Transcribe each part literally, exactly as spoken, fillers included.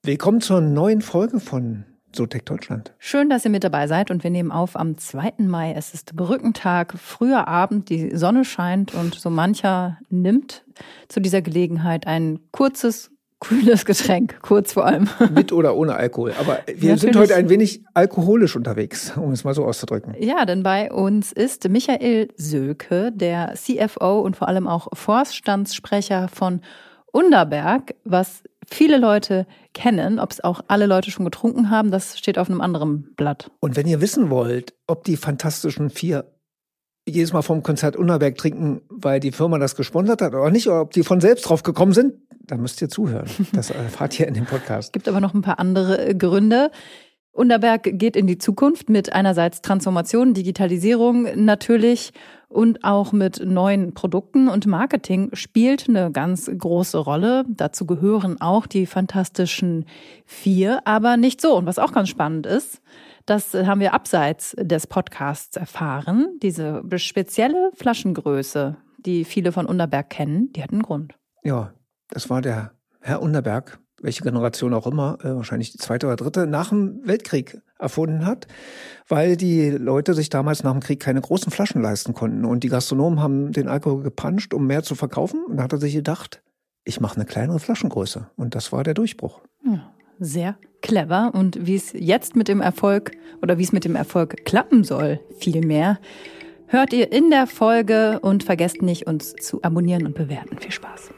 Willkommen zur neuen Folge von SoTech Deutschland. Schön, dass ihr mit dabei seid und wir nehmen auf am zweiten Mai. Es ist Brückentag, früher Abend, die Sonne scheint und so mancher nimmt zu dieser Gelegenheit ein kurzes, kühles Getränk, kurz vor allem. Mit oder ohne Alkohol. Aber wir Natürlich. sind heute ein wenig alkoholisch unterwegs, um es mal so auszudrücken. Ja, denn bei uns ist Michael Söke, der C F O und vor allem auch Vorstandssprecher von Underberg, was viele Leute kennen. Ob es auch alle Leute schon getrunken haben, das steht auf einem anderen Blatt. Und wenn ihr wissen wollt, ob die Fantastischen Vier jedes Mal vom Konzert Underberg trinken, weil die Firma das gesponsert hat oder nicht, oder ob die von selbst drauf gekommen sind, dann müsst ihr zuhören. Das erfahrt ihr in dem Podcast. Es gibt aber noch ein paar andere Gründe. Underberg geht in die Zukunft mit einerseits Transformation, Digitalisierung natürlich und auch mit neuen Produkten, und Marketing spielt eine ganz große Rolle. Dazu gehören auch die Fantastischen Vier, aber nicht so. Und was auch ganz spannend ist, das haben wir abseits des Podcasts erfahren, diese spezielle Flaschengröße, die viele von Underberg kennen, die hat einen Grund. Ja, das war der Herr Underberg, welche Generation auch immer, äh, wahrscheinlich die zweite oder dritte, nach dem Weltkrieg erfunden hat, weil die Leute sich damals nach dem Krieg keine großen Flaschen leisten konnten. Und die Gastronomen haben den Alkohol gepanscht, um mehr zu verkaufen. Und da hat er sich gedacht, ich mache eine kleinere Flaschengröße. Und das war der Durchbruch. Ja, sehr clever. Und wie es jetzt mit dem Erfolg oder wie es mit dem Erfolg klappen soll, viel mehr, hört ihr in der Folge, und vergesst nicht, uns zu abonnieren und bewerten. Viel Spaß.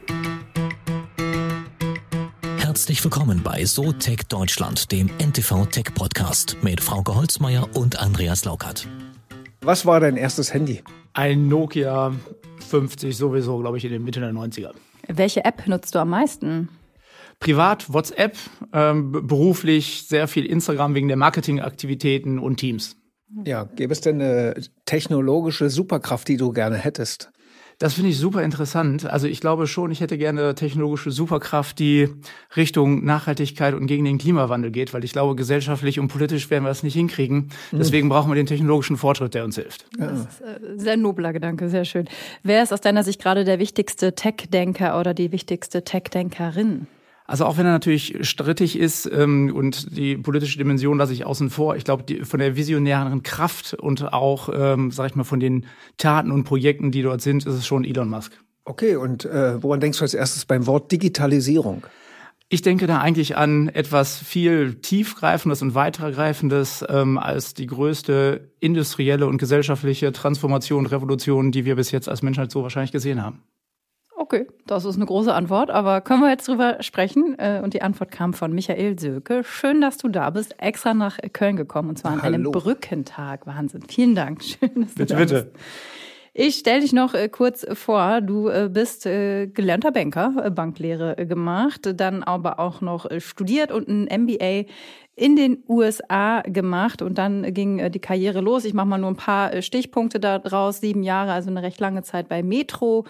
Herzlich willkommen bei SoTech Deutschland, dem N T V-Tech-Podcast mit Frauke Holzmeier und Andreas Laukert. Was war dein erstes Handy? Ein Nokia fünfzig, sowieso, glaube ich, in den Mitte der neunziger. Welche App nutzt du am meisten? Privat WhatsApp, ähm, beruflich sehr viel Instagram wegen der Marketingaktivitäten und Teams. Ja, gäbe es denn eine technologische Superkraft, die du gerne hättest? Das finde ich super interessant. Also ich glaube schon, ich hätte gerne eine technologische Superkraft, die Richtung Nachhaltigkeit und gegen den Klimawandel geht, weil ich glaube, gesellschaftlich und politisch werden wir das nicht hinkriegen. Deswegen brauchen wir den technologischen Fortschritt, der uns hilft. Das ist ein sehr nobler Gedanke, sehr schön. Wer ist aus deiner Sicht gerade der wichtigste Tech-Denker oder die wichtigste Tech-Denkerin? Also auch wenn er natürlich strittig ist ähm, und die politische Dimension lasse ich außen vor, ich glaube, von der visionären Kraft und auch, ähm, sag ich mal, von den Taten und Projekten, die dort sind, ist es schon Elon Musk. Okay, und äh, woran denkst du als erstes beim Wort Digitalisierung? Ich denke da eigentlich an etwas viel tiefgreifendes und weitergreifendes ähm, als die größte industrielle und gesellschaftliche Transformation und Revolution, die wir bis jetzt als Menschheit so wahrscheinlich gesehen haben. Okay, das ist eine große Antwort, aber können wir jetzt drüber sprechen? Und die Antwort kam von Michael Söke. Schön, dass du da bist, extra nach Köln gekommen, und zwar an Hallo. einem Brückentag. Wahnsinn, vielen Dank. Schön, dass bitte, du da bitte. bist. Ich stelle dich noch kurz vor. Du bist gelernter Banker, Banklehre gemacht, dann aber auch noch studiert und ein M B A in den U S A gemacht, und dann ging die Karriere los. Ich mache mal nur ein paar Stichpunkte daraus. Sieben Jahre, also eine recht lange Zeit bei Metro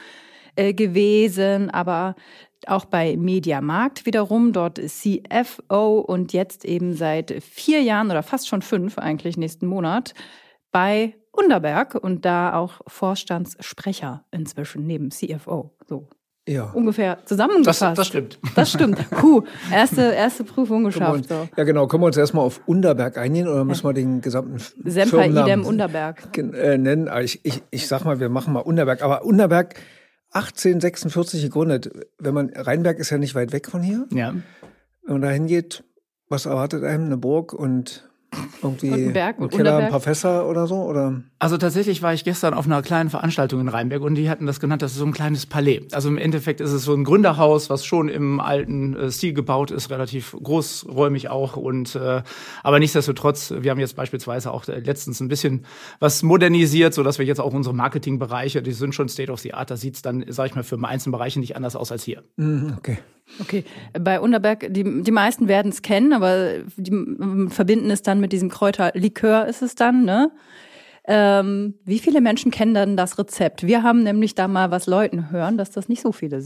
gewesen, aber auch bei Mediamarkt wiederum, dort C F O, und jetzt eben seit vier Jahren oder fast schon fünf eigentlich nächsten Monat bei Underberg und da auch Vorstandssprecher inzwischen neben C F O. So. Ja. Ungefähr zusammengefasst. Das, das stimmt. Das stimmt. Puh, erste, erste Prüfung geschafft. Uns, so. Ja, genau. Können wir uns erstmal auf Underberg eingehen oder müssen wir den gesamten Semper Firmennamen idem Underberg äh, nennen? Ich, ich, ich sag mal, wir machen mal Underberg. Aber Underberg achtzehnhundertsechsundvierzig gegründet. Wenn man, Rheinberg ist ja nicht weit weg von hier. Ja. Wenn man da hingeht, was erwartet einem? Eine Burg und irgendwie und ein Berg, im und Keller Underberg. ein paar Fässer oder so? Oder? Also tatsächlich war ich gestern auf einer kleinen Veranstaltung in Rheinberg und die hatten das genannt, das ist so ein kleines Palais. Also im Endeffekt ist es so ein Gründerhaus, was schon im alten äh, Stil gebaut ist, relativ großräumig auch. Und äh, aber nichtsdestotrotz, wir haben jetzt beispielsweise auch äh, letztens ein bisschen was modernisiert, sodass wir jetzt auch unsere Marketingbereiche, die sind schon State of the Art, da sieht's dann, sag ich mal, für einzelne Bereiche nicht anders aus als hier. Mhm, okay. Okay, bei Underberg, die, die meisten werden es kennen, aber die m, verbinden es dann mit diesem Kräuterlikör, ist es dann, ne? Ähm, wie viele Menschen kennen dann das Rezept? Wir haben nämlich da mal was Leuten hören, dass das nicht so viele sind.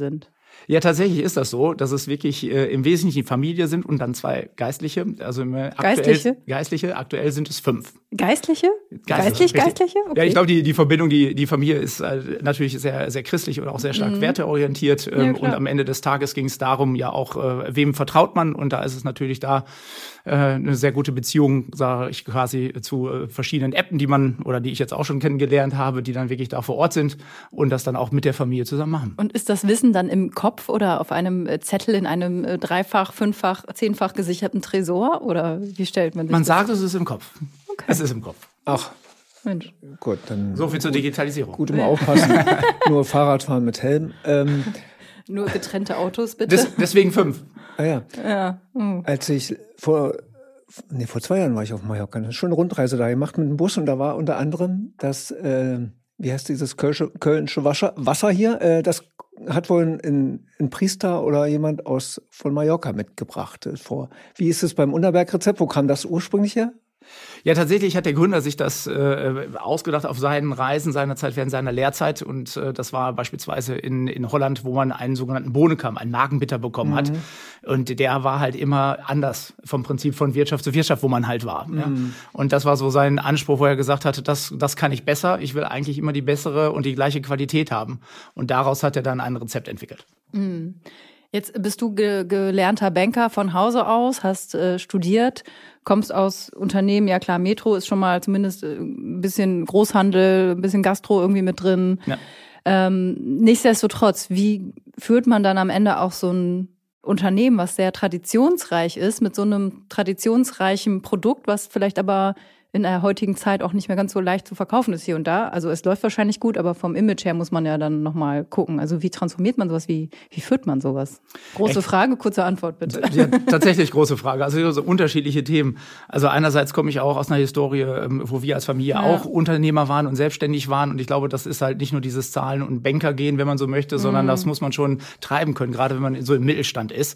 Ja, tatsächlich ist das so, dass es wirklich äh, im Wesentlichen Familie sind und dann zwei Geistliche. Also im, äh, aktuell, Geistliche? Geistliche, aktuell sind es fünf. Geistliche? Geistlich, Geistlich, Geistliche? Okay. Ja, ich glaube, die, die Verbindung, die, die Familie ist äh, natürlich sehr, sehr christlich und auch sehr stark mhm. werteorientiert. Ähm, ja, und am Ende des Tages ging es darum, ja auch, äh, wem vertraut man? Und da ist es natürlich da äh, eine sehr gute Beziehung, sage ich quasi, zu äh, verschiedenen Appen, die man oder die ich jetzt auch schon kennengelernt habe, die dann wirklich da vor Ort sind und das dann auch mit der Familie zusammen machen. Und ist das Wissen dann im Kopf oder auf einem Zettel in einem dreifach, fünffach, zehnfach gesicherten Tresor? Oder wie stellt man sich Man das? sagt, es ist im Kopf. Okay. Es ist im Kopf. Ach, Mensch. Gut, dann. So viel zur Digitalisierung. Gut, immer aufpassen. Nur Fahrradfahren mit Helm. Ähm, Nur getrennte Autos, bitte. Des, deswegen fünf. Ah ja. ja. Mhm. Als ich vor, nee, vor zwei Jahren war ich auf Mallorca, eine schöne Rundreise da gemacht mit dem Bus und da war unter anderem das, äh, wie heißt dieses Kölsche, Kölnische Wasser, Wasser hier, äh, das hat wohl ein, ein Priester oder jemand aus von Mallorca mitgebracht äh, vor. Wie ist es beim Unterberg-Rezept? Wo kam das ursprünglich her? Ja, tatsächlich hat der Gründer sich das äh, ausgedacht auf seinen Reisen seinerzeit während seiner Lehrzeit und äh, das war beispielsweise in, in Holland, wo man einen sogenannten Bohnenkamm, einen Magenbitter bekommen mhm. hat und der war halt immer anders vom Prinzip von Wirtschaft zu Wirtschaft, wo man halt war. Mhm. Ja. Und das war so sein Anspruch, wo er gesagt hatte, das, das kann ich besser, ich will eigentlich immer die bessere und die gleiche Qualität haben und daraus hat er dann ein Rezept entwickelt. Mhm. Jetzt bist du ge- gelernter Banker von Hause aus, hast äh, studiert, kommst aus Unternehmen, ja klar, Metro ist schon mal zumindest äh, ein bisschen Großhandel, ein bisschen Gastro irgendwie mit drin. Ja. Ähm, nichtsdestotrotz, wie führt man dann am Ende auch so ein Unternehmen, was sehr traditionsreich ist, mit so einem traditionsreichen Produkt, was vielleicht aber in der heutigen Zeit auch nicht mehr ganz so leicht zu verkaufen ist hier und da. Also es läuft wahrscheinlich gut, aber vom Image her muss man ja dann nochmal gucken. Also wie transformiert man sowas? Wie, wie führt man sowas? Große Echt? Frage, kurze Antwort bitte. Ja, tatsächlich große Frage. Also so unterschiedliche Themen. Also einerseits komme ich auch aus einer Historie, wo wir als Familie ja. auch Unternehmer waren und selbstständig waren. Und ich glaube, das ist halt nicht nur dieses Zahlen- und Bankergehen, wenn man so möchte, sondern mhm. das muss man schon treiben können, gerade wenn man so im Mittelstand ist.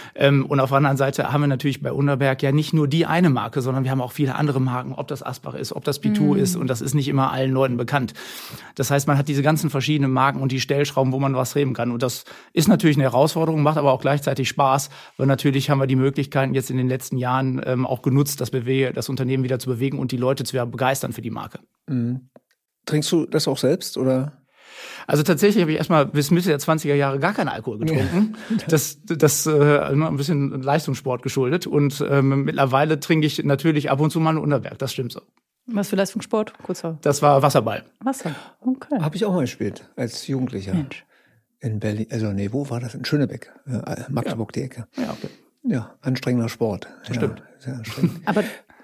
Und auf der anderen Seite haben wir natürlich bei Unterberg ja nicht nur die eine Marke, sondern wir haben auch viele andere Marken, ob das Asbach ist, ob das Pitou mm. ist und das ist nicht immer allen Leuten bekannt. Das heißt, man hat diese ganzen verschiedenen Marken und die Stellschrauben, wo man was drehen kann und das ist natürlich eine Herausforderung, macht aber auch gleichzeitig Spaß, weil natürlich haben wir die Möglichkeiten jetzt in den letzten Jahren ähm, auch genutzt, das, Bewe- das Unternehmen wieder zu bewegen und die Leute zu begeistern für die Marke. Mm. Trinkst du das auch selbst oder? Also tatsächlich habe ich erstmal bis Mitte der zwanziger Jahre gar keinen Alkohol getrunken. Ja. Das das äh, ein bisschen Leistungssport geschuldet. Und ähm, mittlerweile trinke ich natürlich ab und zu mal einen Unterberg. Das stimmt so. Was für Leistungssport? Kurzer. Das war Wasserball. Wasser, okay. Habe ich auch mal gespielt, als Jugendlicher. Mensch. In Berlin, also nee, wo war das? In Schönebeck, äh, Magdeburg, ja. Die Ecke. Ja, okay. Ja, anstrengender Sport. Ja, stimmt. Sehr anstrengend. Aber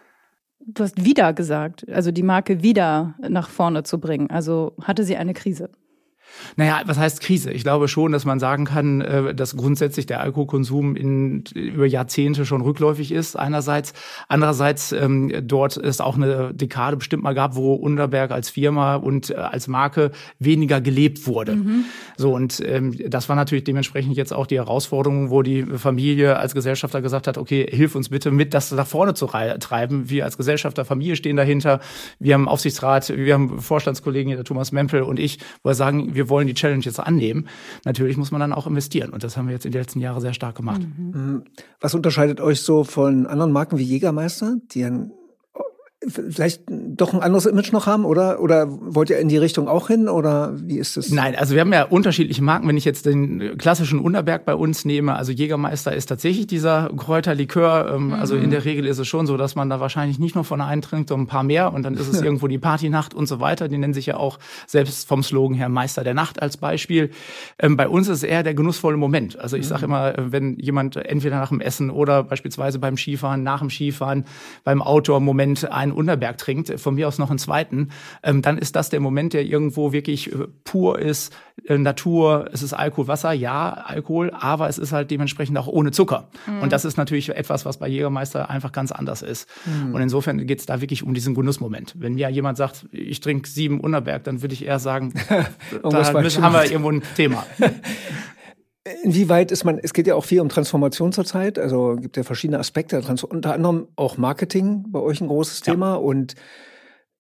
du hast wieder gesagt, also die Marke wieder nach vorne zu bringen. Also hatte sie eine Krise? Naja, was heißt Krise? Ich glaube schon, dass man sagen kann, dass grundsätzlich der Alkoholkonsum in, über Jahrzehnte schon rückläufig ist, einerseits. Andererseits ähm, dort es auch eine Dekade bestimmt mal gab, wo Unterberg als Firma und äh, als Marke weniger gelebt wurde. Mhm. So, und ähm, das war natürlich dementsprechend jetzt auch die Herausforderung, wo die Familie als Gesellschafter gesagt hat, okay, hilf uns bitte mit, das nach vorne zu rei- treiben. Wir als Gesellschafter, Familie stehen dahinter. Wir haben Aufsichtsrat, wir haben Vorstandskollegen, der Thomas Mempel und ich, wo wir sagen, wir wollen die Challenge jetzt annehmen. Natürlich muss man dann auch investieren. Und das haben wir jetzt in den letzten Jahren sehr stark gemacht. Mhm. Was unterscheidet euch so von anderen Marken wie Jägermeister, die ein vielleicht doch ein anderes Image noch haben, oder? Oder wollt ihr in die Richtung auch hin, oder wie ist es? Nein, also wir haben ja unterschiedliche Marken. Wenn ich jetzt den klassischen Unterberg bei uns nehme, also Jägermeister ist tatsächlich dieser Kräuterlikör. Ähm, mhm. Also in der Regel ist es schon so, dass man da wahrscheinlich nicht nur von einem trinkt, sondern ein paar mehr. Und dann ist es irgendwo die Partynacht und so weiter. Die nennen sich ja auch selbst vom Slogan her Meister der Nacht als Beispiel. Ähm, bei uns ist es eher der genussvolle Moment. Also ich sage immer, wenn jemand entweder nach dem Essen oder beispielsweise beim Skifahren, nach dem Skifahren, beim Outdoor-Moment einen Unterberg trinkt, von mir aus noch einen zweiten, ähm, dann ist das der Moment, der irgendwo wirklich äh, pur ist, äh, Natur, es ist Alkohol, Wasser, ja, Alkohol, aber es ist halt dementsprechend auch ohne Zucker. Mhm. Und das ist natürlich etwas, was bei Jägermeister einfach ganz anders ist. Mhm. Und insofern geht es da wirklich um diesen Genussmoment. Wenn mir jemand sagt, ich trinke sieben Unterberg, dann würde ich eher sagen, da müssen, haben wir irgendwo ein Thema. Inwieweit ist man, es geht ja auch viel um Transformation zurzeit, also gibt ja verschiedene Aspekte, unter anderem auch Marketing bei euch ein großes Thema. Ja. Und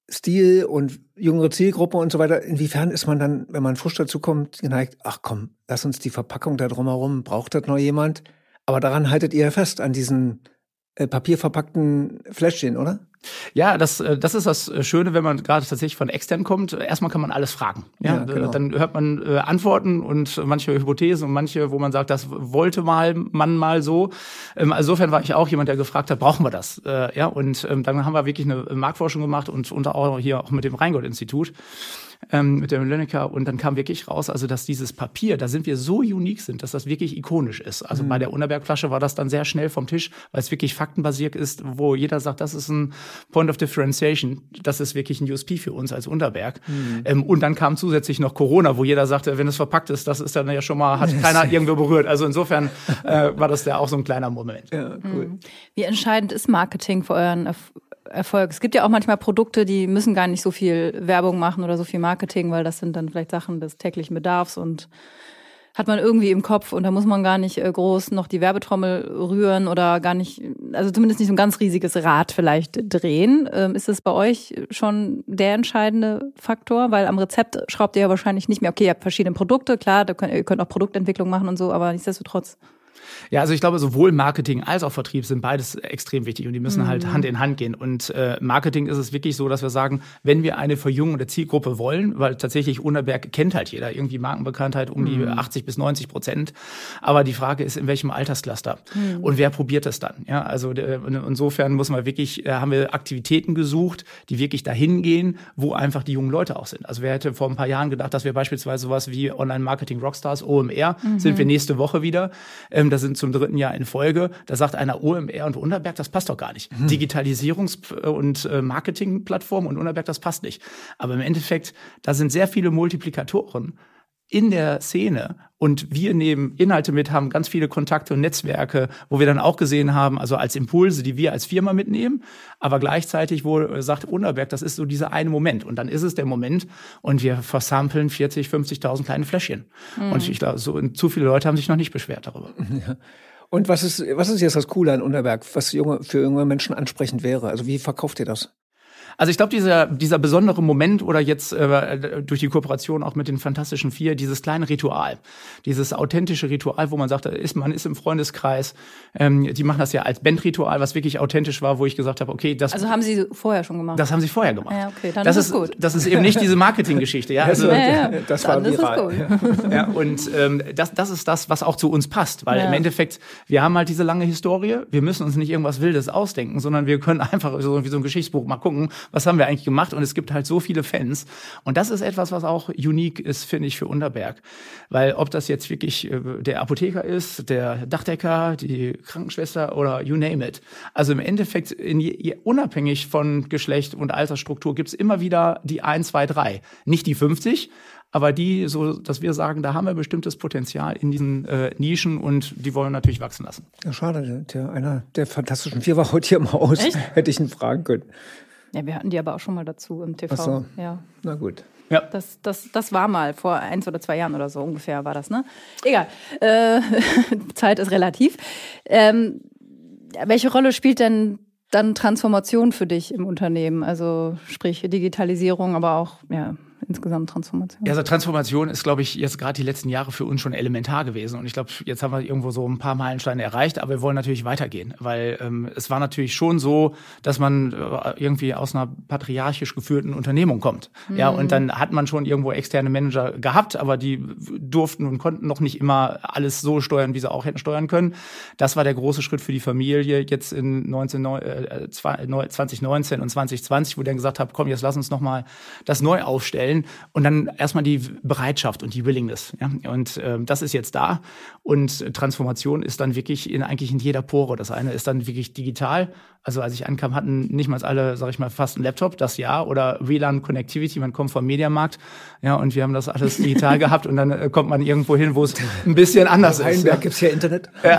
Stil und jüngere Zielgruppe und so weiter. Inwiefern ist man dann, wenn man frisch dazukommt, geneigt, ach komm, lass uns die Verpackung da drumherum, braucht das noch jemand? Aber daran haltet ihr fest, an diesen äh, papierverpackten Fläschchen, oder? Ja, das, das ist das Schöne, wenn man gerade tatsächlich von extern kommt. Erstmal kann man alles fragen. Ja, ja genau. Dann hört man äh, Antworten und manche Hypothesen und manche, wo man sagt, das wollte mal man mal so. Ähm, insofern war ich auch jemand, der gefragt hat, brauchen wir das? Äh, ja, und ähm, dann haben wir wirklich eine Marktforschung gemacht und unter auch hier auch mit dem Rheingold-Institut. Ähm, mit dem Lönnecker und dann kam wirklich raus, also dass dieses Papier, da sind wir so unique sind, dass das wirklich ikonisch ist. Also mhm. bei der Unterberg-Flasche war das dann sehr schnell vom Tisch, weil es wirklich faktenbasiert ist, wo jeder sagt, das ist ein Point of Differentiation, das ist wirklich ein U S P für uns als Unterberg. Mhm. Ähm, und dann kam zusätzlich noch Corona, wo jeder sagte, wenn es verpackt ist, das ist dann ja schon mal, hat keiner irgendwo berührt. Also insofern äh, war das ja auch so ein kleiner Moment. Ja, cool. Mhm. Wie entscheidend ist Marketing für euren Erf- Erfolg? Es gibt ja auch manchmal Produkte, die müssen gar nicht so viel Werbung machen oder so viel Marketing, weil das sind dann vielleicht Sachen des täglichen Bedarfs und hat man irgendwie im Kopf und da muss man gar nicht groß noch die Werbetrommel rühren oder gar nicht, also zumindest nicht so ein ganz riesiges Rad vielleicht drehen. Ist das bei euch schon der entscheidende Faktor? Weil am Rezept schraubt ihr ja wahrscheinlich nicht mehr, okay, ihr habt verschiedene Produkte, klar, da könnt, ihr könnt auch Produktentwicklung machen und so, aber nichtsdestotrotz. Ja, also ich glaube, sowohl Marketing als auch Vertrieb sind beides extrem wichtig und die müssen mhm. halt Hand in Hand gehen. Und äh, Marketing ist es wirklich so, dass wir sagen, wenn wir eine Verjüngung der Zielgruppe wollen, weil tatsächlich Unterberg kennt halt jeder, irgendwie Markenbekanntheit um mhm. die achtzig bis neunzig Prozent. Aber die Frage ist, in welchem Alterscluster? Mhm. Und wer probiert das dann? Ja, also äh, insofern muss man wirklich, äh, haben wir Aktivitäten gesucht, die wirklich dahin gehen, wo einfach die jungen Leute auch sind. Also wer hätte vor ein paar Jahren gedacht, dass wir beispielsweise sowas wie Online-Marketing-Rockstars, O M R, mhm. sind wir nächste Woche wieder. Ähm, das sind zum dritten Jahr in Folge. Da sagt einer O M R und Unterberg, das passt doch gar nicht. Hm. Digitalisierungs- und äh, Marketingplattform und Unterberg, das passt nicht. Aber im Endeffekt, da sind sehr viele Multiplikatoren in der Szene und wir nehmen Inhalte mit, haben ganz viele Kontakte und Netzwerke, wo wir dann auch gesehen haben, also als Impulse, die wir als Firma mitnehmen, aber gleichzeitig, wo sagt Unterberg, das ist so dieser eine Moment und dann ist es der Moment und wir versampeln vierzig, fünfzigtausend kleine Fläschchen. Mhm. Und ich glaube, so zu viele Leute haben sich noch nicht beschwert darüber. Ja. Und was ist, was ist jetzt das Coole an Unterberg, was junge, für junge Menschen ansprechend wäre? Also wie verkauft ihr das? Also ich glaube, dieser dieser besondere Moment oder jetzt äh, durch die Kooperation auch mit den Fantastischen Vier, dieses kleine Ritual, dieses authentische Ritual, wo man sagt, ist, man ist im Freundeskreis, ähm, die machen das ja als Bandritual, was wirklich authentisch war, wo ich gesagt habe, okay, das... Also haben Sie vorher schon gemacht? Das haben Sie vorher gemacht. Ja, okay, dann das ist es gut. Das ist eben nicht diese Marketinggeschichte. Ja, also, ja, ja. Das war dann viral. Ist es gut. Ja, und ähm, das, das ist das, was auch zu uns passt, weil ja. im Endeffekt, wir haben halt diese lange Historie, wir müssen uns nicht irgendwas Wildes ausdenken, sondern wir können einfach so wie so ein Geschichtsbuch mal gucken, was haben wir eigentlich gemacht. Und es gibt halt so viele Fans. Und das ist etwas, was auch unique ist, finde ich, für Unterberg. Weil ob das jetzt wirklich äh, der Apotheker ist, der Dachdecker, die Krankenschwester oder you name it. Also im Endeffekt, in je, unabhängig von Geschlecht und Altersstruktur, gibt es immer wieder die eins, zwei, drei. Nicht die fünfzig, aber die, so dass wir sagen, da haben wir bestimmtes Potenzial in diesen äh, Nischen und die wollen wir natürlich wachsen lassen. Ja, schade. Der, einer der Fantastischen Vier war heute hier im Haus. Echt? Hätte ich ihn fragen können. Ja, wir hatten die aber auch schon mal dazu im T V. Ach so. Ja. Na gut. Ja. Das, das, das war mal vor eins oder zwei Jahren oder so ungefähr war das, ne? Egal. Äh, Zeit ist relativ. Ähm, welche Rolle spielt denn dann Transformation für dich im Unternehmen? Also sprich Digitalisierung, aber auch ja insgesamt Transformation. Ja, also Transformation ist, glaube ich, jetzt gerade die letzten Jahre für uns schon elementar gewesen. Und ich glaube, jetzt haben wir irgendwo so ein paar Meilensteine erreicht, aber wir wollen natürlich weitergehen. Weil ähm, es war natürlich schon so, dass man äh, irgendwie aus einer patriarchisch geführten Unternehmung kommt. Mhm. Ja, und dann hat man schon irgendwo externe Manager gehabt, aber die durften und konnten noch nicht immer alles so steuern, wie sie auch hätten steuern können. Das war der große Schritt für die Familie jetzt in neunzehn, äh, zwanzig neunzehn und zwanzig zwanzig, wo ich dann gesagt habe, komm, jetzt lass uns noch mal das neu aufstellen. Und dann erstmal die Bereitschaft und die Willingness. Ja? Und äh, das ist jetzt da. Und Transformation ist dann wirklich in eigentlich in jeder Pore. Das eine ist dann wirklich digital. Also als ich ankam, hatten nicht mal alle, sag ich mal, fast einen Laptop, das ja. Oder W L A N Connectivity, man kommt vom Mediamarkt. Ja, und wir haben das alles digital gehabt. Und dann äh, kommt man irgendwo hin, wo es ein bisschen anders ist. Ja. Gibt's hier Internet? Ja.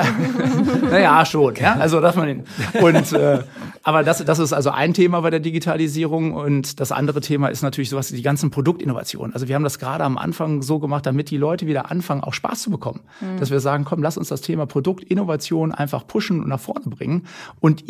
Naja, schon. Ja, also darf man hin. Und äh, aber das, das ist also ein Thema bei der Digitalisierung. Und das andere Thema ist natürlich sowas, die ganzen Produktinnovationen. Also wir haben das gerade am Anfang so gemacht, damit die Leute wieder anfangen, auch Spaß zu bekommen. Mhm. Dass wir sagen, komm, lass uns das Thema Produktinnovation einfach pushen und nach vorne bringen. Und ihr bringt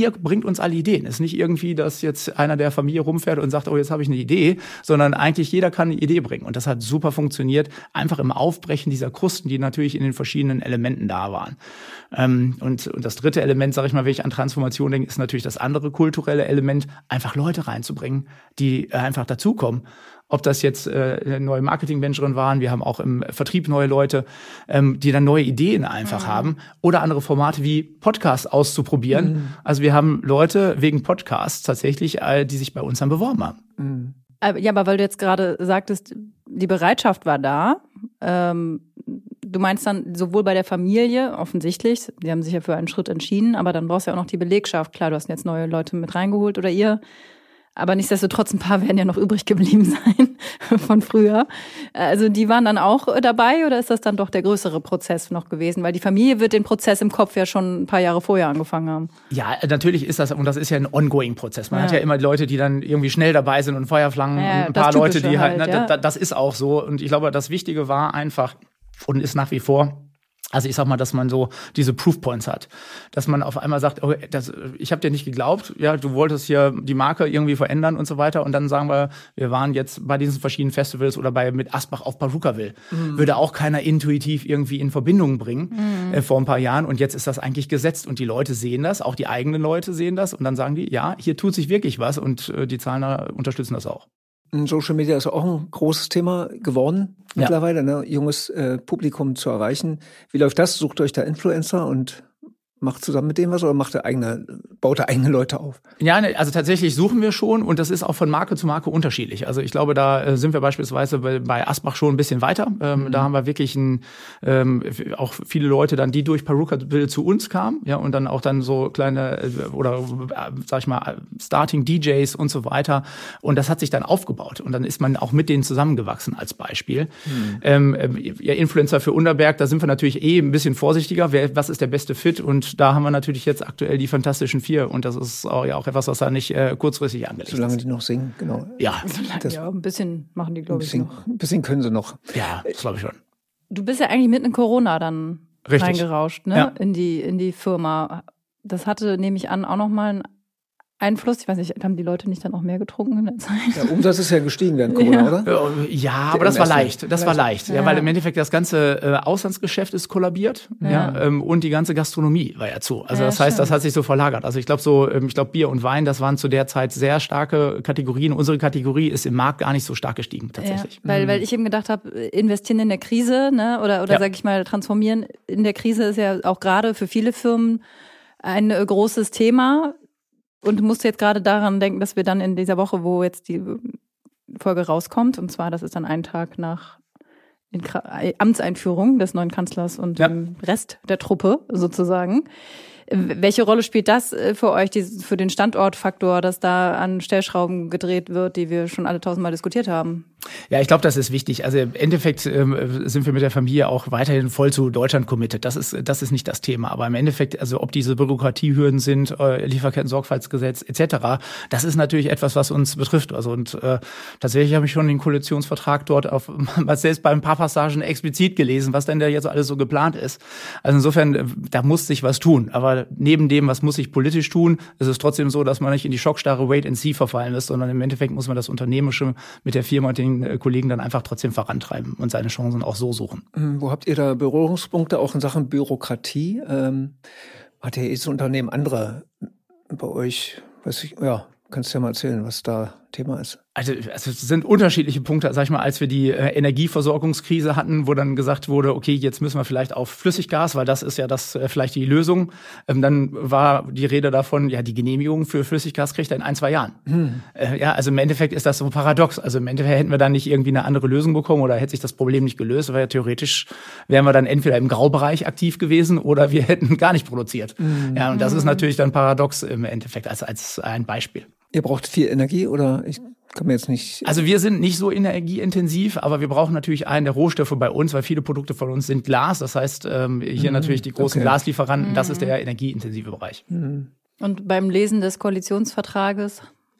uns alle Ideen. Es ist nicht irgendwie, dass jetzt einer der Familie rumfährt und sagt, oh, jetzt habe ich eine Idee, sondern eigentlich jeder kann eine Idee bringen. Und das hat super funktioniert, einfach im Aufbrechen dieser Krusten, die natürlich in den verschiedenen Elementen da waren. Ähm, und, und das dritte Element, sage ich mal, wenn ich an Transformation denke, ist natürlich das andere kulturelle Element, einfach Leute reinzubringen, die äh, einfach dazukommen. Ob das jetzt äh, neue Marketing-Venturen waren, wir haben auch im Vertrieb neue Leute, ähm, die dann neue Ideen einfach mhm. haben oder andere Formate wie Podcasts auszuprobieren. Mhm. Also wir haben Leute wegen Podcasts tatsächlich, äh, die sich bei uns dann beworben haben. Mhm. Ja, aber weil du jetzt gerade sagtest, die Bereitschaft war da, ähm, du meinst dann sowohl bei der Familie, offensichtlich, die haben sich ja für einen Schritt entschieden, aber dann brauchst du ja auch noch die Belegschaft. Klar, du hast jetzt neue Leute mit reingeholt oder ihr. Aber nichtsdestotrotz, ein paar werden ja noch übrig geblieben sein von früher. Also die waren dann auch dabei oder ist das dann doch der größere Prozess noch gewesen? Weil die Familie wird den Prozess im Kopf ja schon ein paar Jahre vorher angefangen haben. Ja, natürlich ist das, und das ist ja ein Ongoing-Prozess. Man ja. hat ja immer Leute, die dann irgendwie schnell dabei sind und Feuerflangen ja, und ein paar Leute, die halt, halt ja. ne, das ist auch so. Und ich glaube, das Wichtige war einfach und ist nach wie vor, also ich sag mal, dass man so diese Proofpoints hat, dass man auf einmal sagt, oh, das, ich habe dir nicht geglaubt, ja, du wolltest hier die Marke irgendwie verändern und so weiter, und dann sagen wir, wir waren jetzt bei diesen verschiedenen Festivals oder bei mit Asbach auf Perukaville, mhm. würde auch keiner intuitiv irgendwie in Verbindung bringen mhm. äh, vor ein paar Jahren, und jetzt ist das eigentlich gesetzt und die Leute sehen das, auch die eigenen Leute sehen das, und dann sagen die, ja, hier tut sich wirklich was, und äh, die Zahlen unterstützen das auch. Social Media ist auch ein großes Thema geworden ja. mittlerweile, ne? Junges äh, Publikum zu erreichen. Wie läuft das? Sucht euch da Influencer und macht zusammen mit dem was, oder macht ihr eigene, baut ihr eigene Leute auf? Ja, also tatsächlich suchen wir schon, und das ist auch von Marke zu Marke unterschiedlich. Also ich glaube, da äh, sind wir beispielsweise bei, bei Asbach schon ein bisschen weiter. Ähm, mhm. Da haben wir wirklich ein, ähm, auch viele Leute dann, die durch Perukaville zu uns kamen, ja, und dann auch dann so kleine äh, oder äh, sag ich mal Starting D Js und so weiter. Und das hat sich dann aufgebaut, und dann ist man auch mit denen zusammengewachsen als Beispiel. Mhm. Ähm, ja, Influencer für Unterberg, da sind wir natürlich eh ein bisschen vorsichtiger. Wer, was ist der beste Fit? Und da haben wir natürlich jetzt aktuell die Fantastischen Vier, und das ist auch, ja auch etwas, was da nicht äh, kurzfristig angelegt ist. Solange die noch singen, genau. Ja. Das, ja, ein bisschen machen die, glaube ich, noch. Ein bisschen können sie noch. Ja, das glaube ich schon. Du bist ja eigentlich mitten in Corona dann Richtig. reingerauscht, ne? Ja. In die, in die Firma. Das hatte, nehme ich an, auch nochmal einen Einfluss. Ich weiß nicht, haben die Leute nicht dann auch mehr getrunken in der Zeit? Der Umsatz ist ja gestiegen während Corona, ja. oder? Ja, aber das war leicht. Das war leicht. Ja, ja, weil im Endeffekt das ganze äh, Auslandsgeschäft ist kollabiert, ja, ja ähm, und die ganze Gastronomie war ja zu. Also ja, das heißt, stimmt. das hat sich so verlagert. Also ich glaube so, ähm, ich glaube Bier und Wein, das waren zu der Zeit sehr starke Kategorien. Unsere Kategorie ist im Markt gar nicht so stark gestiegen tatsächlich. Ja, weil, mhm. weil ich eben gedacht habe, investieren in der Krise, ne, oder oder ja. sag ich mal transformieren in der Krise ist ja auch gerade für viele Firmen ein äh, großes Thema. Und du musst jetzt gerade daran denken, dass wir dann in dieser Woche, wo jetzt die Folge rauskommt, und zwar, das ist dann ein Tag nach Amtseinführung des neuen Kanzlers und ja. dem Rest der Truppe sozusagen. Welche Rolle spielt das für euch, für den Standortfaktor, dass da an Stellschrauben gedreht wird, die wir schon alle tausendmal diskutiert haben? Ja, ich glaube, das ist wichtig. Also im Endeffekt ähm, sind wir mit der Familie auch weiterhin voll zu Deutschland committed. Das ist das ist nicht das Thema. Aber im Endeffekt, also ob diese Bürokratiehürden sind, äh, Lieferketten-Sorgfaltsgesetz et cetera, das ist natürlich etwas, was uns betrifft. Also und äh, tatsächlich habe ich schon den Koalitionsvertrag dort auf selbst bei ein paar Passagen explizit gelesen, was denn da jetzt alles so geplant ist. Also insofern, da muss sich was tun. Aber neben dem, was muss sich politisch tun, ist es trotzdem so, dass man nicht in die Schockstarre Wait and See verfallen ist, sondern im Endeffekt muss man das Unternehmerische mit der Firma und den Kollegen dann einfach trotzdem vorantreiben und seine Chancen auch so suchen. Wo habt ihr da Berührungspunkte auch in Sachen Bürokratie? Ähm, hat ja jedes Unternehmen andere bei euch? Weiß ich, ja, kannst du ja mal erzählen, was da Thema ist. Also, also es sind unterschiedliche Punkte, sag ich mal, als wir die äh, Energieversorgungskrise hatten, wo dann gesagt wurde, okay, jetzt müssen wir vielleicht auf Flüssiggas, weil das ist ja das äh, vielleicht die Lösung. Ähm, dann war die Rede davon, ja, die Genehmigung für Flüssiggas kriegt er in ein, zwei Jahren. Hm. Äh, ja, also im Endeffekt ist das so paradox. Also im Endeffekt hätten wir dann nicht irgendwie eine andere Lösung bekommen oder hätte sich das Problem nicht gelöst, weil ja theoretisch wären wir dann entweder im Graubereich aktiv gewesen oder wir hätten gar nicht produziert. Hm. Ja, und das ist natürlich dann paradox im Endeffekt als, als ein Beispiel. Ihr braucht viel Energie oder ich kann mir jetzt nicht... Also wir sind nicht so energieintensiv, aber wir brauchen natürlich einen der Rohstoffe bei uns, weil viele Produkte von uns sind Glas. Das heißt, ähm, hier mhm, natürlich die großen okay. Glaslieferanten, das ist der energieintensive Bereich. Mhm. Und beim Lesen des Koalitionsvertrages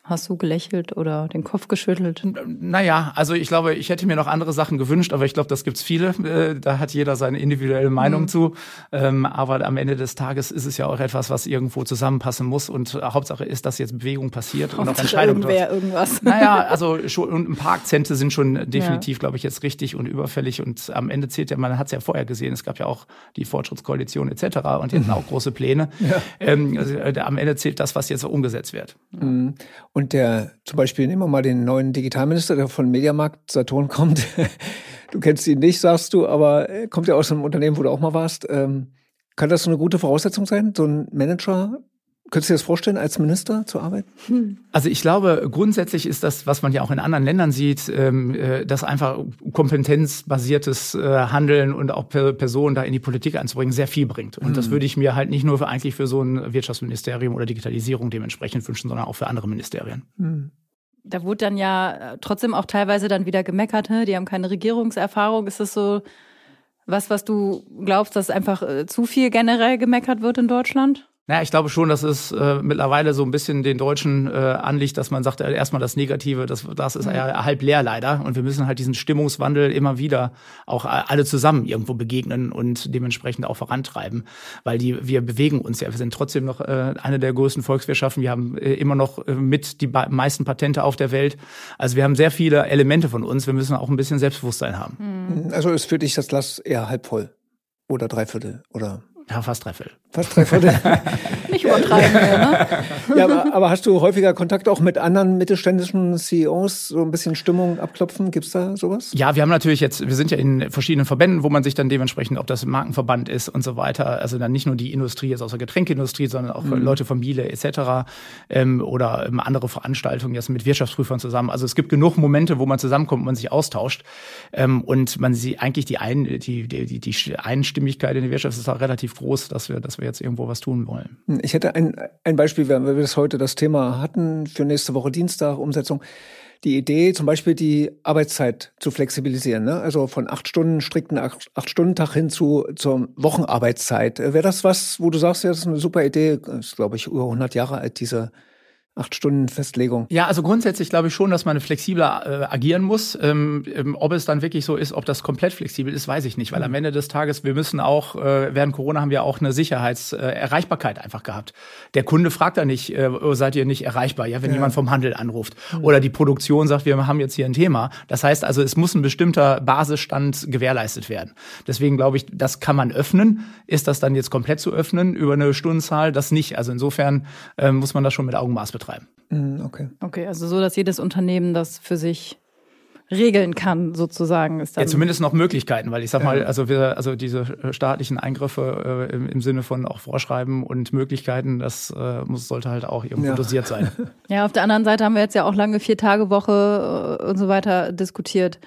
Hast du gelächelt oder den Kopf geschüttelt? Naja, also ich glaube, ich hätte mir noch andere Sachen gewünscht, aber ich glaube, das gibt's viele. Äh, da hat jeder seine individuelle Meinung mhm. zu. Ähm, aber am Ende des Tages ist es ja auch etwas, was irgendwo zusammenpassen muss. Und äh, Hauptsache ist, dass jetzt Bewegung passiert und auch Entscheidungen. Irgendwer irgendwas. Naja, also schon, und ein paar Akzente sind schon definitiv, ja. glaube ich, jetzt richtig und überfällig. Und am Ende zählt ja, man hat es ja vorher gesehen, es gab ja auch die Fortschrittskoalition et cetera. Und die hatten auch große Pläne. Ja. Ähm, also, äh, am Ende zählt das, was jetzt umgesetzt wird. Mhm. Und der, zum Beispiel, nehmen wir mal den neuen Digitalminister, der von Mediamarkt Saturn kommt. Du kennst ihn nicht, sagst du, aber kommt ja aus einem Unternehmen, wo du auch mal warst. Ähm, kann das so eine gute Voraussetzung sein, so ein Manager? Könntest du dir das vorstellen, als Minister zu arbeiten? Also ich glaube, grundsätzlich ist das, was man ja auch in anderen Ländern sieht, dass einfach kompetenzbasiertes Handeln und auch Personen da in die Politik einzubringen, sehr viel bringt. Und mhm. das würde ich mir halt nicht nur für, eigentlich für so ein Wirtschaftsministerium oder Digitalisierung dementsprechend wünschen, sondern auch für andere Ministerien. Mhm. Da wurde dann ja trotzdem auch teilweise dann wieder gemeckert, ne? Die haben keine Regierungserfahrung. Ist das so was, was du glaubst, dass einfach zu viel generell gemeckert wird in Deutschland? Naja, ich glaube schon, dass es äh, mittlerweile so ein bisschen den Deutschen äh, anliegt, dass man sagt, äh, erstmal das Negative, das, das ist ja halb leer leider. Und wir müssen halt diesen Stimmungswandel immer wieder auch alle zusammen irgendwo begegnen und dementsprechend auch vorantreiben. Weil die wir bewegen uns ja, wir sind trotzdem noch äh, eine der größten Volkswirtschaften. Wir haben äh, immer noch äh, mit die ba- meisten Patente auf der Welt. Also wir haben sehr viele Elemente von uns. Wir müssen auch ein bisschen Selbstbewusstsein haben. Also ist für dich das Glas eher halb voll oder dreiviertel oder? Ja, fast dreiviertel. Fast dreiviertel. Nicht übertreiben, ne? Ja, aber, aber hast du häufiger Kontakt auch mit anderen mittelständischen C E Os, so ein bisschen Stimmung abklopfen? Gibt's da sowas? Ja, wir haben natürlich jetzt, wir sind ja in verschiedenen Verbänden, wo man sich dann dementsprechend, ob das ein Markenverband ist und so weiter, also dann nicht nur die Industrie jetzt aus der Getränkeindustrie, sondern auch mhm. Leute von Miele et cetera. Ähm, oder ähm, andere Veranstaltungen jetzt mit Wirtschaftsprüfern zusammen. Also es gibt genug Momente, wo man zusammenkommt und man sich austauscht. Ähm, und man sieht eigentlich die, ein, die, die, die, die Einstimmigkeit in der Wirtschaft ist auch relativ groß, dass wir, dass wir jetzt irgendwo was tun wollen. Ich hätte ein, ein Beispiel, wenn wir das heute das Thema hatten, für nächste Woche Dienstag, Umsetzung. Die Idee, zum Beispiel die Arbeitszeit zu flexibilisieren, ne? Also von acht Stunden, strikten Acht-Stunden-Tag hin zu, zur Wochenarbeitszeit. Wäre das was, wo du sagst, ja, das ist eine super Idee? Das ist, glaube ich, über hundert Jahre alt, diese Acht-Stunden-Festlegung. Ja, also grundsätzlich glaube ich schon, dass man flexibler äh, agieren muss. Ähm, ähm, ob es dann wirklich so ist, ob das komplett flexibel ist, weiß ich nicht. Weil mhm. am Ende des Tages, wir müssen auch, äh, während Corona haben wir auch eine Sicherheitserreichbarkeit äh, einfach gehabt. Der Kunde fragt da nicht, äh, seid ihr nicht erreichbar, ja, wenn ja. jemand vom Handel anruft. Mhm. Oder die Produktion sagt, wir haben jetzt hier ein Thema. Das heißt also, es muss ein bestimmter Basisstand gewährleistet werden. Deswegen glaube ich, das kann man öffnen. Ist das dann jetzt komplett zu öffnen über eine Stundenzahl? Das nicht. Also insofern äh, muss man das schon mit Augenmaß betreiben. Okay. Okay, also so, dass jedes Unternehmen das für sich regeln kann, sozusagen. Ist dann ja, zumindest noch Möglichkeiten, weil ich sag mal, also wir, also diese staatlichen Eingriffe äh, im, im Sinne von auch Vorschreiben und Möglichkeiten, das äh, muss, sollte halt auch irgendwo ja. dosiert sein. Ja, auf der anderen Seite haben wir jetzt ja auch lange Vier-Tage-Woche und so weiter diskutiert.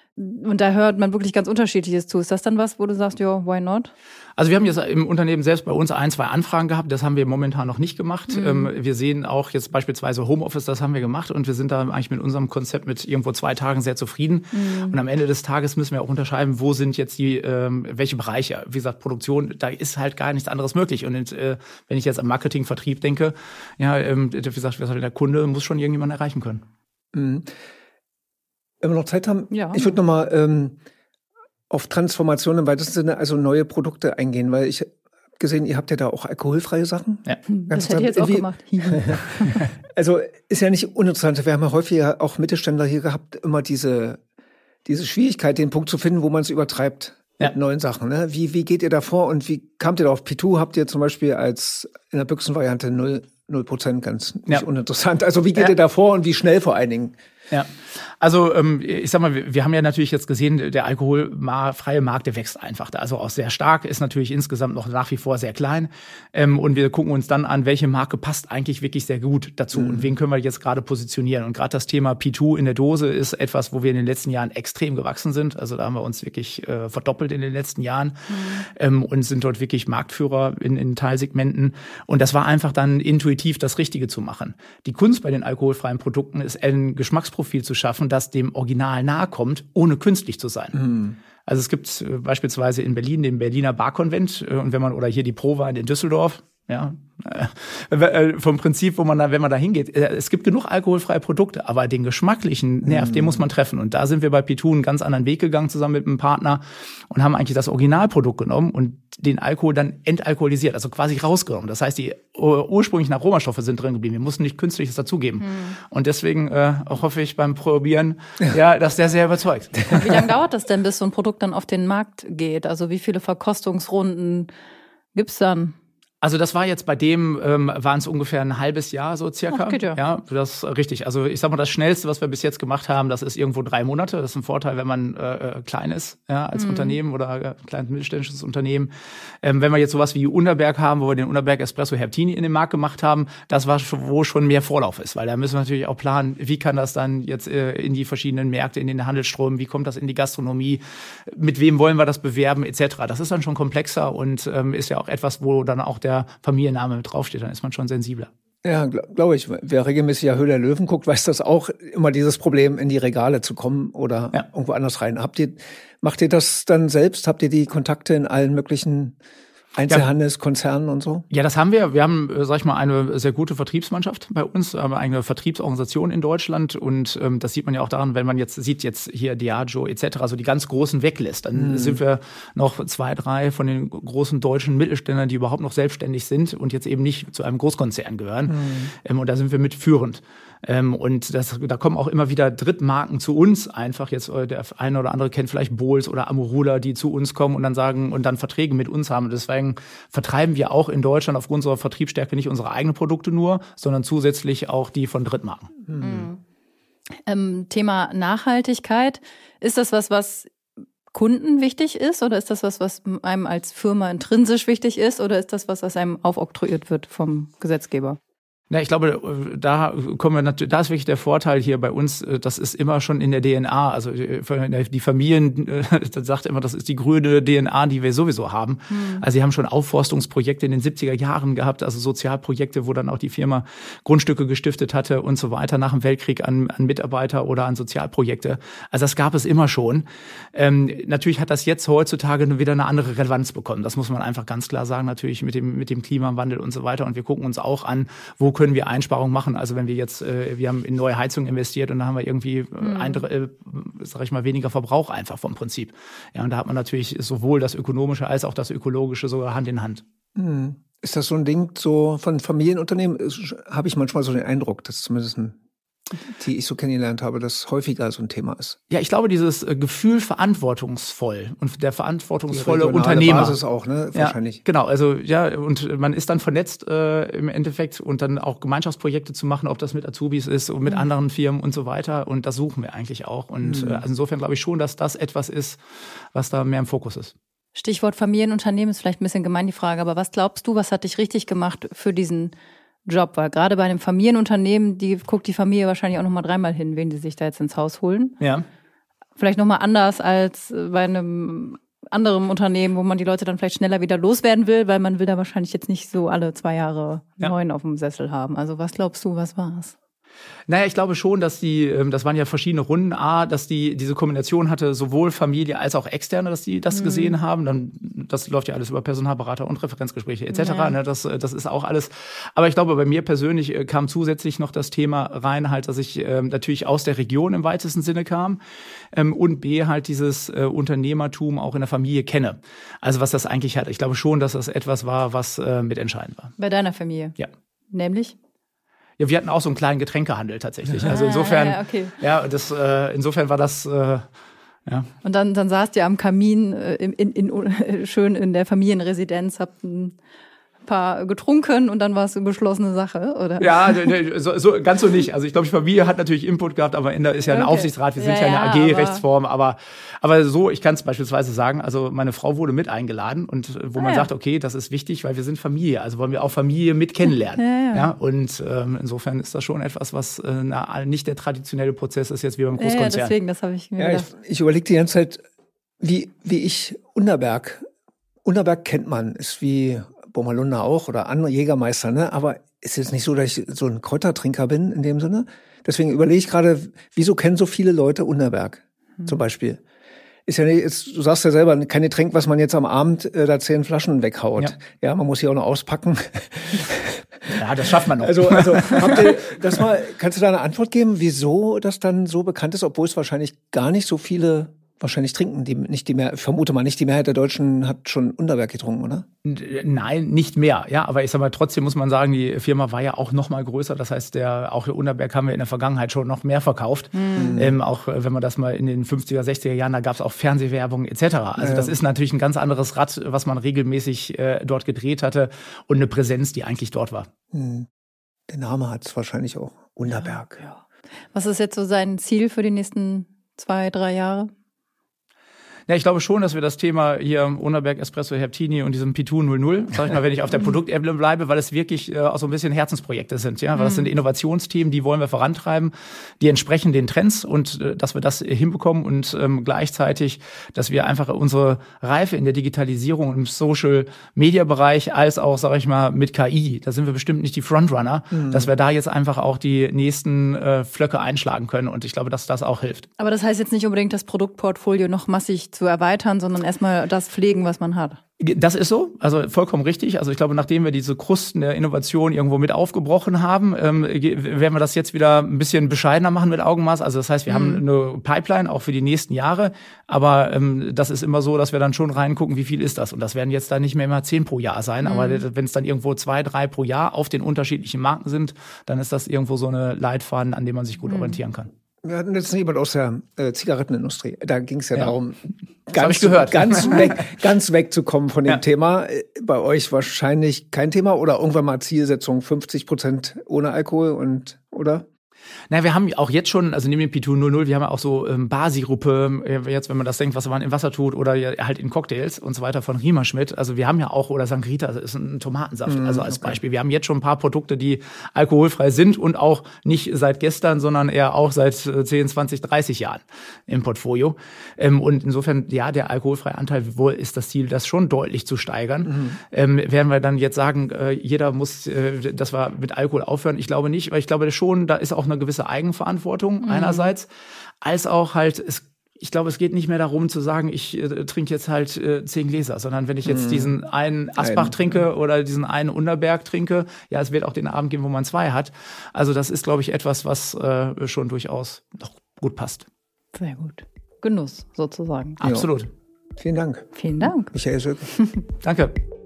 Und da hört man wirklich ganz Unterschiedliches zu. Ist das dann was, wo du sagst, ja, why not? Also wir haben jetzt im Unternehmen selbst bei uns ein, zwei Anfragen gehabt. Das haben wir momentan noch nicht gemacht. Mhm. Wir sehen auch jetzt beispielsweise Homeoffice, das haben wir gemacht. Und wir sind da eigentlich mit unserem Konzept mit irgendwo zwei Tagen sehr zufrieden. Mhm. Und am Ende des Tages müssen wir auch unterscheiden, wo sind jetzt die, ähm, welche Bereiche. Wie gesagt, Produktion, da ist halt gar nichts anderes möglich. Und äh, wenn ich jetzt am Marketing, Vertrieb denke, ja, ähm, wie gesagt, der Kunde muss schon irgendjemanden erreichen können. Mhm. Wenn wir noch Zeit haben, ja. ich würde noch mal ähm, auf Transformation im weitesten Sinne, also neue Produkte eingehen, weil ich habe gesehen, ihr habt ja da auch alkoholfreie Sachen. Ja. Das hätte ich jetzt auch gemacht. Also ist ja nicht uninteressant. Wir haben ja häufig auch Mittelständler hier gehabt, immer diese diese Schwierigkeit, den Punkt zu finden, wo man es übertreibt mit ja. neuen Sachen. Ne? Wie wie geht ihr da vor und wie kamt ihr da auf P zwei? Habt ihr zum Beispiel als in der Büchsenvariante null Prozent, ganz nicht ja. uninteressant. Also wie geht ja. ihr da vor und wie schnell vor allen Dingen? Ja, also ähm, ich sag mal, wir, wir haben ja natürlich jetzt gesehen, der alkoholfreie Markt, der wächst einfach da, also auch sehr stark, ist natürlich insgesamt noch nach wie vor sehr klein. Ähm, und wir gucken uns dann an, welche Marke passt eigentlich wirklich sehr gut dazu mhm. und wen können wir jetzt gerade positionieren. Und gerade das Thema P zwei in der Dose ist etwas, wo wir in den letzten Jahren extrem gewachsen sind. Also da haben wir uns wirklich äh, verdoppelt in den letzten Jahren mhm. ähm, und sind dort wirklich Marktführer in, in Teilsegmenten. Und das war einfach dann intuitiv das Richtige zu machen. Die Kunst bei den alkoholfreien Produkten ist ein Geschmacksprofil zu schaffen, das dem Original nahe kommt, ohne künstlich zu sein. Mhm. Also es gibt äh, beispielsweise in Berlin den Berliner Barkonvent äh, und wenn man oder hier die Prowein in Düsseldorf, Ja, äh, vom Prinzip, wo man da, wenn man da hingeht, äh, es gibt genug alkoholfreie Produkte, aber den geschmacklichen Nerv, mm. den muss man treffen. Und da sind wir bei P zwei einen ganz anderen Weg gegangen zusammen mit einem Partner und haben eigentlich das Originalprodukt genommen und den Alkohol dann entalkoholisiert, also quasi rausgenommen. Das heißt, die ursprünglichen Aromastoffe sind drin geblieben. Wir mussten nicht Künstliches dazugeben. Mm. Und deswegen äh, hoffe ich beim Probieren, ja, dass der sehr überzeugt. Wie lange dauert das denn, bis so ein Produkt dann auf den Markt geht? Also wie viele Verkostungsrunden gibt's dann? Also das war jetzt bei dem, ähm, waren es ungefähr ein halbes Jahr so circa. Ach, geht ja. Ja, das ist richtig. Also ich sag mal, das Schnellste, was wir bis jetzt gemacht haben, das ist irgendwo drei Monate. Das ist ein Vorteil, wenn man äh, klein ist, ja, als mhm. Unternehmen oder äh, kleines mittelständisches Unternehmen. Ähm, wenn wir jetzt sowas wie Unterberg haben, wo wir den Unterberg Espresso Herptini in den Markt gemacht haben, das war schon, wo schon mehr Vorlauf ist, weil da müssen wir natürlich auch planen, wie kann das dann jetzt äh, in die verschiedenen Märkte, in den Handelsströmen, wie kommt das in die Gastronomie, mit wem wollen wir das bewerben et cetera. Das ist dann schon komplexer und ähm, ist ja auch etwas, wo dann auch der Familienname mit draufsteht, dann ist man schon sensibler. Ja, glaube glaub ich. Wer regelmäßig ja Höhle der Löwen guckt, weiß das auch, immer dieses Problem, in die Regale zu kommen oder ja. irgendwo anders rein. Habt ihr, macht ihr das dann selbst? Habt ihr die Kontakte in allen möglichen Einzelhandelskonzernen und so? Ja, das haben wir. Wir haben, sag ich mal, eine sehr gute Vertriebsmannschaft bei uns, aber eine Vertriebsorganisation in Deutschland und ähm, das sieht man ja auch daran, wenn man jetzt sieht, jetzt hier Diageo et cetera, also die ganz Großen weglässt, dann mhm. sind wir noch zwei, drei von den großen deutschen Mittelständlern, die überhaupt noch selbstständig sind und jetzt eben nicht zu einem Großkonzern gehören. Mhm. Ähm, und da sind wir mitführend. Ähm, und das, da kommen auch immer wieder Drittmarken zu uns einfach. Jetzt äh, der eine oder andere kennt vielleicht Bohls oder Amorula, die zu uns kommen und dann sagen und dann Verträge mit uns haben. Deswegen vertreiben wir auch in Deutschland aufgrund unserer Vertriebsstärke nicht unsere eigenen Produkte nur, sondern zusätzlich auch die von Drittmarken. Mhm. Ähm, Thema Nachhaltigkeit. Ist das was, was Kunden wichtig ist oder ist das was, was einem als Firma intrinsisch wichtig ist oder ist das was, was einem aufoktroyiert wird vom Gesetzgeber? Ja, ich glaube, da kommen wir natürlich, da ist wirklich der Vorteil hier bei uns, das ist immer schon in der D N A. Also die Familien, das sagt immer, das ist die grüne D N A, die wir sowieso haben. Mhm. Also sie haben schon Aufforstungsprojekte in den siebziger Jahren gehabt, also Sozialprojekte, wo dann auch die Firma Grundstücke gestiftet hatte und so weiter nach dem Weltkrieg an, an Mitarbeiter oder an Sozialprojekte. Also das gab es immer schon. Ähm, natürlich hat das jetzt heutzutage wieder eine andere Relevanz bekommen. Das muss man einfach ganz klar sagen, natürlich mit dem, mit dem Klimawandel und so weiter. Und wir gucken uns auch an, wo können wir Einsparungen machen. Also wenn wir jetzt, äh, wir haben in neue Heizungen investiert und da haben wir irgendwie mhm. ein, äh, sag ich mal, weniger Verbrauch einfach vom Prinzip. Ja, und da hat man natürlich sowohl das Ökonomische als auch das Ökologische sogar Hand in Hand. Mhm. Ist das so ein Ding so von Familienunternehmen? Habe ich manchmal so den Eindruck, dass zumindest ein die ich so kennengelernt habe, das häufiger so ein Thema ist. Ja, ich glaube, dieses Gefühl verantwortungsvoll und der verantwortungsvolle die Unternehmer. Basis auch, ne? Wahrscheinlich. Ja, genau, also ja, und man ist dann vernetzt äh, im Endeffekt und dann auch Gemeinschaftsprojekte zu machen, ob das mit Azubis ist und mit mhm. anderen Firmen und so weiter. Und das suchen wir eigentlich auch. Und mhm. äh, also insofern glaube ich schon, dass das etwas ist, was da mehr im Fokus ist. Stichwort Familienunternehmen ist vielleicht ein bisschen gemein die Frage, aber was glaubst du, was hat dich richtig gemacht für diesen Job? Weil gerade bei einem Familienunternehmen, die guckt die Familie wahrscheinlich auch noch mal dreimal hin, wen die sich da jetzt ins Haus holen. Ja. Vielleicht noch mal anders als bei einem anderen Unternehmen, wo man die Leute dann vielleicht schneller wieder loswerden will, weil man will da wahrscheinlich jetzt nicht so alle zwei Jahre ja. neun auf dem Sessel haben. Also was glaubst du, was war's? Naja, ich glaube schon, dass die, das waren ja verschiedene Runden, A, dass die diese Kombination hatte, sowohl Familie als auch Externe, dass die das mhm. gesehen haben. Dann, das läuft ja alles über Personalberater und Referenzgespräche et cetera. Ja. Das, das ist auch alles. Aber ich glaube, bei mir persönlich kam zusätzlich noch das Thema rein, halt, dass ich ähm, natürlich aus der Region im weitesten Sinne kam ähm, und B, halt dieses äh, Unternehmertum auch in der Familie kenne. Also was das eigentlich hat. Ich glaube schon, dass das etwas war, was äh, mitentscheidend war. Bei deiner Familie? Ja. Nämlich? Ja, wir hatten auch so einen kleinen Getränkehandel tatsächlich. Also insofern, ah, ja, okay. ja, das, äh, insofern war das, äh, ja. Und dann, dann saßt ihr am Kamin äh, in, in, in, schön in der Familienresidenz, habt ein paar getrunken und dann war es eine beschlossene Sache, oder? Ja, so, so, ganz so nicht. Also ich glaube, die Familie hat natürlich Input gehabt, aber am Ende ist ja ein okay. Aufsichtsrat, wir sind ja, ja eine A G-Rechtsform, aber, aber so, ich kann es beispielsweise sagen, also meine Frau wurde mit eingeladen und wo ah, man ja. sagt, okay, das ist wichtig, weil wir sind Familie, also wollen wir auch Familie mit kennenlernen. Ja, ja. ja und ähm, insofern ist das schon etwas, was äh, na, nicht der traditionelle Prozess ist jetzt wie beim Großkonzern. Ja, deswegen, das habe ich mir ja, gedacht. Ich, ich überlege die ganze Zeit, wie, wie ich Unterberg, Unterberg kennt man, ist wie Bommerlunder auch oder andere Jägermeister, ne? Aber ist jetzt nicht so, dass ich so ein Kräutertrinker bin in dem Sinne. Deswegen überlege ich gerade, wieso kennen so viele Leute Unterberg hm. zum Beispiel? ist ja nicht, ist, du sagst ja selber, kein Getränk, was man jetzt am Abend äh, da zehn Flaschen weghaut. Ja. ja, man muss sie auch noch auspacken. Ja, das schafft man noch. Also, also habt ihr das mal, kannst du da eine Antwort geben, wieso das dann so bekannt ist, obwohl es wahrscheinlich gar nicht so viele wahrscheinlich trinken, die nicht die mehr, ich vermute mal nicht die Mehrheit der Deutschen hat schon Underberg getrunken, oder? Nein, nicht mehr. Ja, aber ich sag mal, trotzdem muss man sagen, die Firma war ja auch noch mal größer. Das heißt, der auch der Underberg haben wir in der Vergangenheit schon noch mehr verkauft. Mhm. Ähm, auch wenn man das mal in den fünfziger, sechziger Jahren, da gab es auch Fernsehwerbung et cetera. Also ja. das ist natürlich ein ganz anderes Rad, was man regelmäßig äh, dort gedreht hatte und eine Präsenz, die eigentlich dort war. Mhm. Der Name hat es wahrscheinlich auch, Underberg. Ja, ja. Was ist jetzt so sein Ziel für die nächsten zwei, drei Jahre? Ja, ich glaube schon, dass wir das Thema hier Underberg Espresso Herptini und diesem P zwei null null, sag ich mal, wenn ich auf der Produktebene bleibe, weil es wirklich äh, auch so ein bisschen Herzensprojekte sind, ja, weil das sind Innovationsthemen, die wollen wir vorantreiben, die entsprechen den Trends und äh, dass wir das hinbekommen und ähm, gleichzeitig, dass wir einfach unsere Reife in der Digitalisierung im Social Media Bereich als auch, sag ich mal, mit K I, da sind wir bestimmt nicht die Frontrunner, mhm. dass wir da jetzt einfach auch die nächsten äh, Flöcke einschlagen können und ich glaube, dass das auch hilft. Aber das heißt jetzt nicht unbedingt das Produktportfolio noch massig zu erweitern, sondern erstmal das pflegen, was man hat. Das ist so, also vollkommen richtig. Also ich glaube, nachdem wir diese Krusten der Innovation irgendwo mit aufgebrochen haben, ähm, werden wir das jetzt wieder ein bisschen bescheidener machen mit Augenmaß. Also das heißt, wir mhm. haben eine Pipeline auch für die nächsten Jahre, aber ähm, das ist immer so, dass wir dann schon reingucken, wie viel ist das? Und das werden jetzt dann nicht mehr immer zehn pro Jahr sein, mhm. aber wenn es dann irgendwo zwei, drei pro Jahr auf den unterschiedlichen Marken sind, dann ist das irgendwo so eine Leitfaden, an dem man sich gut mhm. orientieren kann. Wir hatten jetzt jemand aus der äh, Zigarettenindustrie. Da ging es ja, ja darum, ganz, gehört. ganz, weg, ganz wegzukommen von dem ja. Thema. Bei euch wahrscheinlich kein Thema oder irgendwann mal Zielsetzung fünfzig Prozent ohne Alkohol und oder? Na, wir haben auch jetzt schon, also neben dem P zwei null null, wir haben ja auch so ähm, Barsiruppe, äh, jetzt wenn man das denkt, was man im Wasser tut oder ja, halt in Cocktails und so weiter von Riemerschmidt. Also wir haben ja auch, oder Sangrita, das ist ein Tomatensaft, mm, also als okay. Beispiel. Wir haben jetzt schon ein paar Produkte, die alkoholfrei sind und auch nicht seit gestern, sondern eher auch seit zehn, zwanzig, dreißig Jahren im Portfolio. Ähm, und insofern, ja, der alkoholfreie Anteil, wohl ist das Ziel, das schon deutlich zu steigern. Mm. Ähm, werden wir dann jetzt sagen, äh, jeder muss, äh, dass wir mit Alkohol aufhören? Ich glaube nicht, weil ich glaube schon, da ist auch eine gewisse Eigenverantwortung mhm. einerseits, als auch halt, es, ich glaube, es geht nicht mehr darum zu sagen, ich äh, trinke jetzt halt äh, zehn Gläser, sondern wenn ich jetzt mhm. diesen einen Asbach Ein. trinke oder diesen einen Underberg trinke, ja, es wird auch den Abend geben, wo man zwei hat. Also das ist, glaube ich, etwas, was äh, schon durchaus noch gut passt. Sehr gut. Genuss sozusagen. Absolut. Jo. Vielen Dank. Vielen Dank. Michael Schöcke. Danke.